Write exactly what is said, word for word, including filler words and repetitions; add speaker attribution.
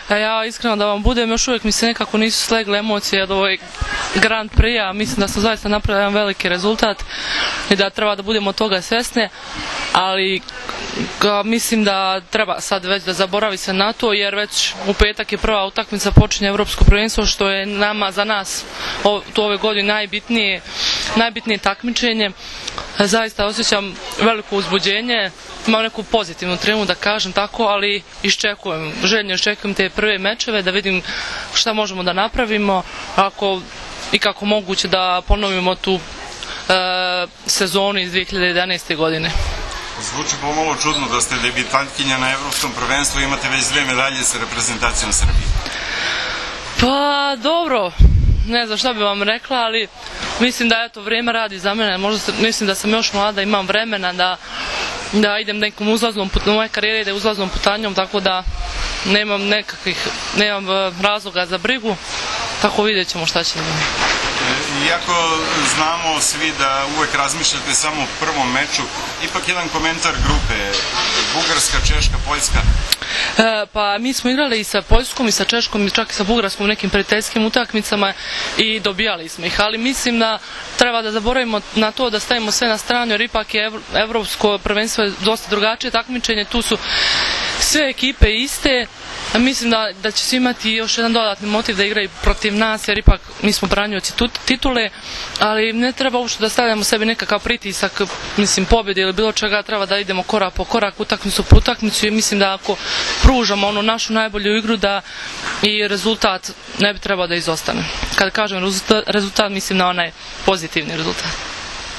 Speaker 1: Ja iskreno da vam budem, još uvijek mi se nekako nisu slegle emocije od ovoj Grand Prix-a. Mislim da smo zaista napravili jedan veliki rezultat i da treba da budemo od toga svesne, ali mislim da treba sad već da zaboravi se na to, jer već u petak je prva utakmica, počinje Evropsko prvenstvo, što je nama, za nas u ove godine najbitnije, najbitnije takmičenje. Zaista osjećam veliko uzbuđenje, imam neku pozitivnu tremu da kažem tako, ali iščekujem, željno iščekujem te prve mečeve da vidim šta možemo da napravimo, ako i kako moguće da ponovimo tu e, sezonu iz dve hiljade jedanaeste. godine.
Speaker 2: Zvuči pomalo čudno da ste debitantkinja na Evropskom prvenstvu, imate već dve medalje sa reprezentacijom Srbije.
Speaker 1: Pa dobro, ne znam šta bi vam rekla, ali mislim da eto, vrijeme radi za mene. Možda mislim da sam još mlada, imam vremena da, da idem nekom uzlaznom putanjom, moja karijera ide uzlaznom putanjom, tako da nemam nekakvih, nemam razloga za brigu, tako vidjet ćemo šta će.
Speaker 2: Iako znamo svi da uvek razmišljate samo o prvom meču, ipak jedan komentar grupe, Bugarska, Češka, Poljska.
Speaker 1: E, pa mi smo igrali i sa Poljskom i sa Češkom i čak i sa Bugarskom u nekim prijateljskim utakmicama i dobijali smo ih, ali mislim da treba da zaboravimo na to, da stavimo sve na stranu, jer ipak je Evropsko prvenstvo je dosta drugačije takmičenje, tu su sve ekipe iste. Mislim da, da će svi imati još jedan dodatni motiv da igraju protiv nas, jer ipak mi smo branioci titule, ali ne treba uopšte da stavljamo sebi nekakav pritisak, mislim, pobjede ili bilo čega, treba da idemo korak po korak, utakmicu po utakmicu, i mislim da ako pružamo onu našu najbolju igru, da i rezultat ne bi trebao da izostane. Kada kažem rezultat, rezultat mislim na onaj pozitivni rezultat.